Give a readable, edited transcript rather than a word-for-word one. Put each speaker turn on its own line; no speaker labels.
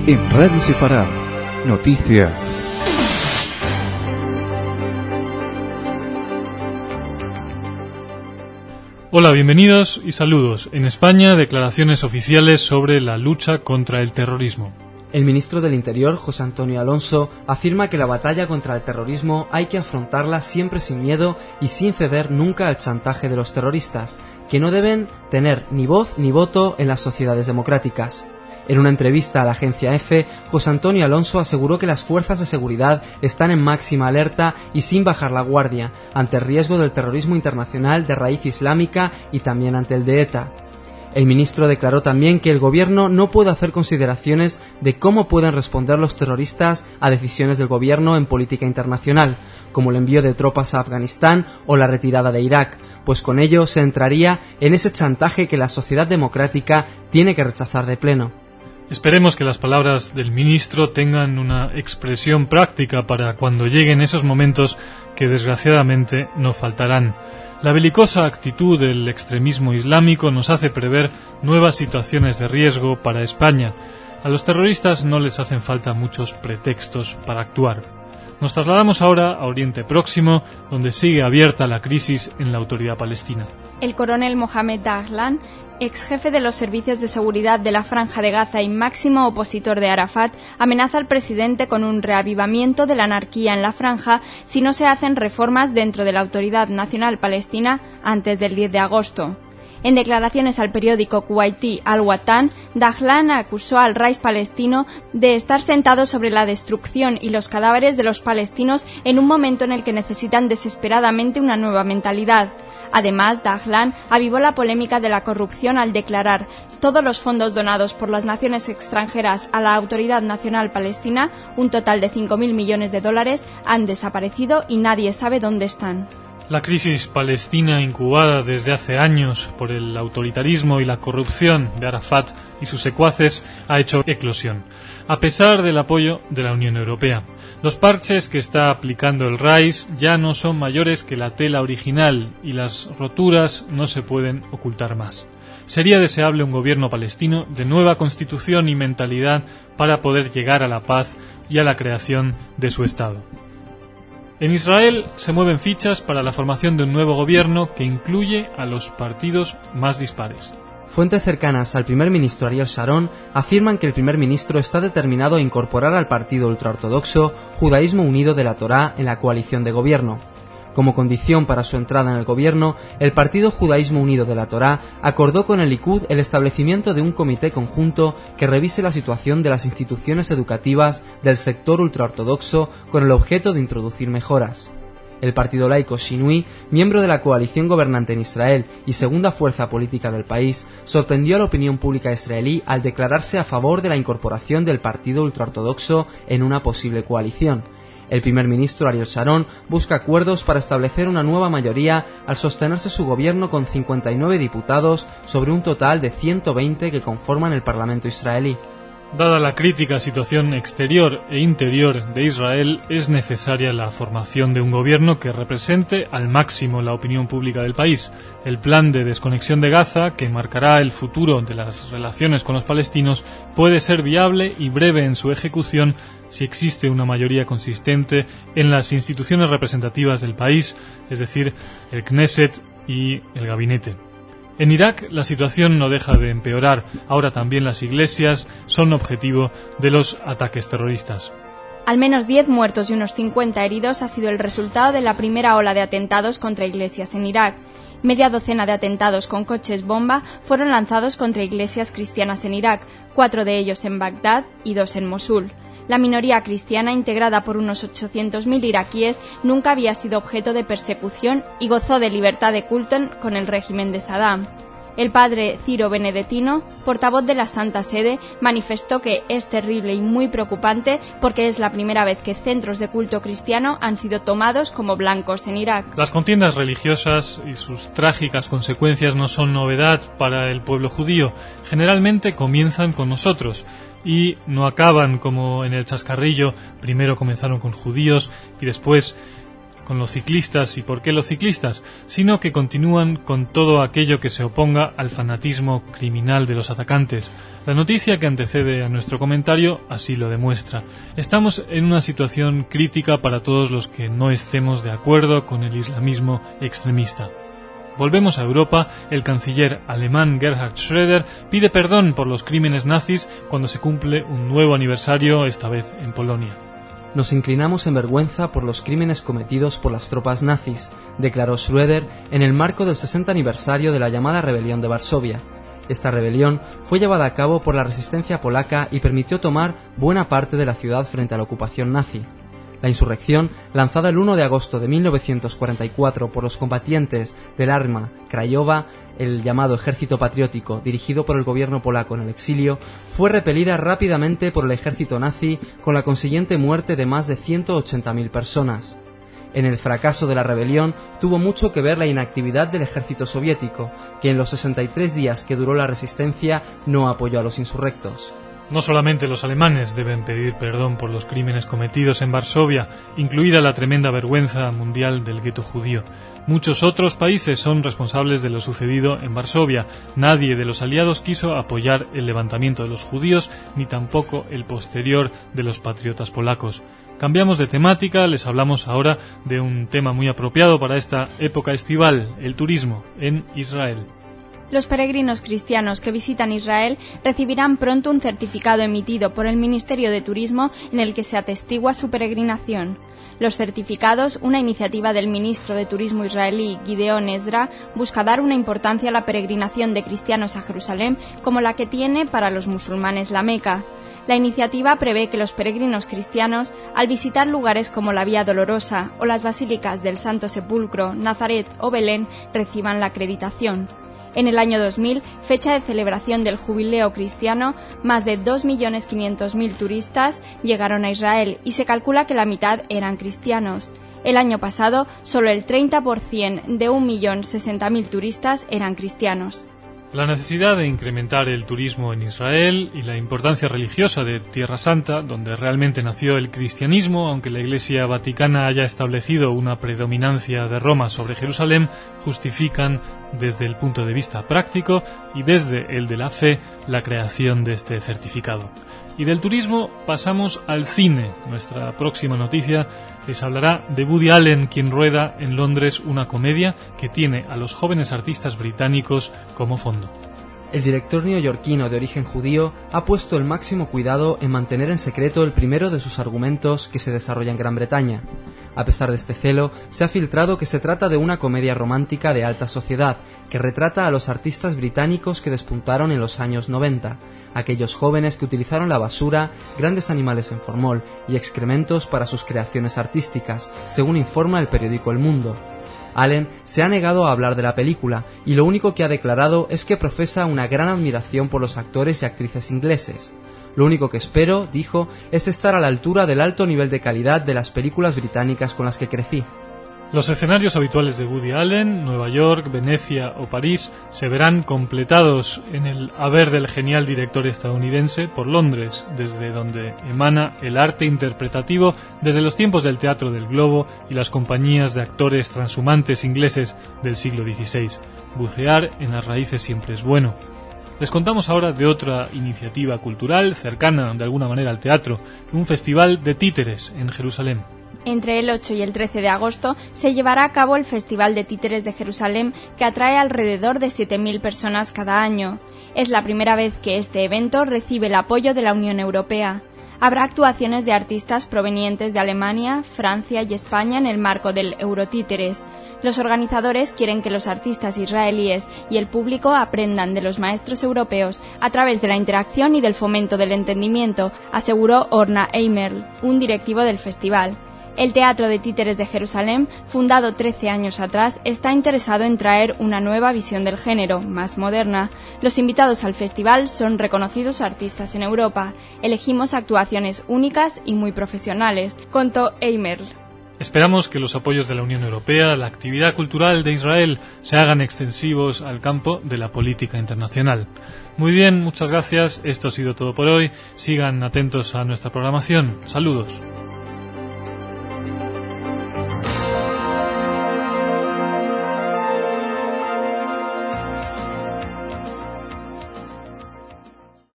En Radio Sefarad, noticias.
Hola, bienvenidos y saludos. En España, declaraciones oficiales sobre la lucha contra el terrorismo.
El ministro del Interior, José Antonio Alonso, afirma que la batalla contra el terrorismo hay que afrontarla siempre sin miedo y sin ceder nunca al chantaje de los terroristas, que no deben tener ni voz ni voto en las sociedades democráticas. En una entrevista a la agencia EFE, José Antonio Alonso aseguró que las fuerzas de seguridad están en máxima alerta y sin bajar la guardia ante el riesgo del terrorismo internacional de raíz islámica y también ante el de ETA. El ministro declaró también que el gobierno no puede hacer consideraciones de cómo pueden responder los terroristas a decisiones del gobierno en política internacional, como el envío de tropas a Afganistán o la retirada de Irak, pues con ello se entraría en ese chantaje que la sociedad democrática tiene que rechazar de pleno.
Esperemos que las palabras del ministro tengan una expresión práctica para cuando lleguen esos momentos que desgraciadamente no faltarán. La belicosa actitud del extremismo islámico nos hace prever nuevas situaciones de riesgo para España. A los terroristas no les hacen falta muchos pretextos para actuar. Nos trasladamos ahora a Oriente Próximo, donde sigue abierta la crisis en la Autoridad Palestina.
El coronel Mohamed Dahlan, ex jefe de los servicios de seguridad de la Franja de Gaza y máximo opositor de Arafat, amenaza al presidente con un reavivamiento de la anarquía en la franja si no se hacen reformas dentro de la Autoridad Nacional Palestina antes del 10 de agosto. En declaraciones al periódico kuwaití Al-Watan, Dahlan acusó al Rais palestino de estar sentado sobre la destrucción y los cadáveres de los palestinos en un momento en el que necesitan desesperadamente una nueva mentalidad. Además, Dahlan avivó la polémica de la corrupción al declarar: todos los fondos donados por las naciones extranjeras a la Autoridad Nacional Palestina, un total de $5.000 millones, han desaparecido y nadie sabe dónde están.
La crisis palestina, incubada desde hace años por el autoritarismo y la corrupción de Arafat y sus secuaces, ha hecho eclosión, a pesar del apoyo de la Unión Europea. Los parches que está aplicando el Rais ya no son mayores que la tela original y las roturas no se pueden ocultar más. Sería deseable un gobierno palestino de nueva constitución y mentalidad para poder llegar a la paz y a la creación de su Estado. En Israel se mueven fichas para la formación de un nuevo gobierno que incluye a los partidos más dispares.
Fuentes cercanas al primer ministro Ariel Sharon afirman que el primer ministro está determinado a incorporar al partido ultraortodoxo Judaísmo Unido de la Torá en la coalición de gobierno. Como condición para su entrada en el gobierno, el partido Judaísmo Unido de la Torá acordó con el Likud el establecimiento de un comité conjunto que revise la situación de las instituciones educativas del sector ultraortodoxo con el objeto de introducir mejoras. El partido laico Shinui, miembro de la coalición gobernante en Israel y segunda fuerza política del país, sorprendió a la opinión pública israelí al declararse a favor de la incorporación del partido ultraortodoxo en una posible coalición. El primer ministro Ariel Sharon busca acuerdos para establecer una nueva mayoría al sostenerse su gobierno con 59 diputados sobre un total de 120 que conforman el Parlamento israelí.
Dada la crítica situación exterior e interior de Israel, es necesaria la formación de un gobierno que represente al máximo la opinión pública del país. El plan de desconexión de Gaza, que marcará el futuro de las relaciones con los palestinos, puede ser viable y breve en su ejecución si existe una mayoría consistente en las instituciones representativas del país, es decir, el Knesset y el gabinete. En Irak la situación no deja de empeorar. Ahora también las iglesias son objetivo de los ataques terroristas.
Al menos 10 muertos y unos 50 heridos ha sido el resultado de la primera ola de atentados contra iglesias en Irak. Media docena de atentados con coches bomba fueron lanzados contra iglesias cristianas en Irak, 4 de ellos en Bagdad y 2 en Mosul. La minoría cristiana, integrada por unos 800.000 iraquíes, nunca había sido objeto de persecución y gozó de libertad de culto con el régimen de Saddam. El padre Ciro Benedettino, portavoz de la Santa Sede, manifestó que es terrible y muy preocupante porque es la primera vez que centros de culto cristiano han sido tomados como blancos en Irak.
Las contiendas religiosas y sus trágicas consecuencias no son novedad para el pueblo judío. Generalmente comienzan con nosotros y no acaban como en el chascarrillo. Primero comenzaron con judíos y después con los ciclistas y por qué los ciclistas, sino que continúan con todo aquello que se oponga al fanatismo criminal de los atacantes. La noticia que antecede a nuestro comentario así lo demuestra. Estamos en una situación crítica para todos los que no estemos de acuerdo con el islamismo extremista. Volvemos a Europa. El canciller alemán Gerhard Schröder pide perdón por los crímenes nazis cuando se cumple un nuevo aniversario, esta vez en Polonia.
Nos inclinamos en vergüenza por los crímenes cometidos por las tropas nazis, declaró Schröder en el marco del 60 aniversario de la llamada Rebelión de Varsovia. Esta rebelión fue llevada a cabo por la resistencia polaca y permitió tomar buena parte de la ciudad frente a la ocupación nazi. La insurrección, lanzada el 1 de agosto de 1944 por los combatientes del Armia Krajowa, el llamado Ejército Patriótico, dirigido por el gobierno polaco en el exilio, fue repelida rápidamente por el ejército nazi, con la consiguiente muerte de más de 180.000 personas. En el fracaso de la rebelión tuvo mucho que ver la inactividad del ejército soviético, que en los 63 días que duró la resistencia no apoyó a los insurrectos.
No solamente los alemanes deben pedir perdón por los crímenes cometidos en Varsovia, incluida la tremenda vergüenza mundial del gueto judío. Muchos otros países son responsables de lo sucedido en Varsovia. Nadie de los aliados quiso apoyar el levantamiento de los judíos, ni tampoco el posterior de los patriotas polacos. Cambiamos de temática, les hablamos ahora de un tema muy apropiado para esta época estival, el turismo en Israel.
Los peregrinos cristianos que visitan Israel recibirán pronto un certificado emitido por el Ministerio de Turismo en el que se atestigua su peregrinación. Los certificados, una iniciativa del ministro de Turismo israelí Gideon Ezra, busca dar una importancia a la peregrinación de cristianos a Jerusalén como la que tiene para los musulmanes la Meca. La iniciativa prevé que los peregrinos cristianos, al visitar lugares como la Vía Dolorosa o las basílicas del Santo Sepulcro, Nazaret o Belén, reciban la acreditación. En el año 2000, fecha de celebración del jubileo cristiano, más de 2.500.000 turistas llegaron a Israel y se calcula que la mitad eran cristianos. El año pasado, solo el 30% de 1.060.000 turistas eran cristianos.
La necesidad de incrementar el turismo en Israel y la importancia religiosa de Tierra Santa, donde realmente nació el cristianismo, aunque la Iglesia Vaticana haya establecido una predominancia de Roma sobre Jerusalén, justifican desde el punto de vista práctico y desde el de la fe la creación de este certificado. Y del turismo pasamos al cine. Nuestra próxima noticia les hablará de Woody Allen, quien rueda en Londres una comedia que tiene a los jóvenes artistas británicos como fondo.
El director neoyorquino de origen judío ha puesto el máximo cuidado en mantener en secreto el primero de sus argumentos que se desarrolla en Gran Bretaña. A pesar de este celo, se ha filtrado que se trata de una comedia romántica de alta sociedad que retrata a los artistas británicos que despuntaron en los años 90, aquellos jóvenes que utilizaron la basura, grandes animales en formol y excrementos para sus creaciones artísticas, según informa el periódico El Mundo. Allen se ha negado a hablar de la película y lo único que ha declarado es que profesa una gran admiración por los actores y actrices ingleses. Lo único que espero, dijo, es estar a la altura del alto nivel de calidad de las películas británicas con las que crecí.
Los escenarios habituales de Woody Allen, Nueva York, Venecia o París, se verán completados en el haber del genial director estadounidense por Londres, desde donde emana el arte interpretativo desde los tiempos del Teatro del Globo y las compañías de actores transhumantes ingleses del siglo XVI. Bucear en las raíces siempre es bueno. Les contamos ahora de otra iniciativa cultural cercana de alguna manera al teatro, un festival de títeres en Jerusalén.
Entre el 8 y el 13 de agosto se llevará a cabo el Festival de Títeres de Jerusalén, que atrae alrededor de 7.000 personas cada año. Es la primera vez que este evento recibe el apoyo de la Unión Europea. Habrá actuaciones de artistas provenientes de Alemania, Francia y España en el marco del Eurotíteres. Los organizadores quieren que los artistas israelíes y el público aprendan de los maestros europeos a través de la interacción y del fomento del entendimiento, aseguró Orna Eimerl, un directivo del festival. El Teatro de Títeres de Jerusalén, fundado 13 años atrás, está interesado en traer una nueva visión del género, más moderna. Los invitados al festival son reconocidos artistas en Europa. Elegimos actuaciones únicas y muy profesionales, contó Eimerl.
Esperamos que los apoyos de la Unión Europea, la actividad cultural de Israel, se hagan extensivos al campo de la política internacional. Muy bien, muchas gracias. Esto ha sido todo por hoy. Sigan atentos a nuestra programación. Saludos.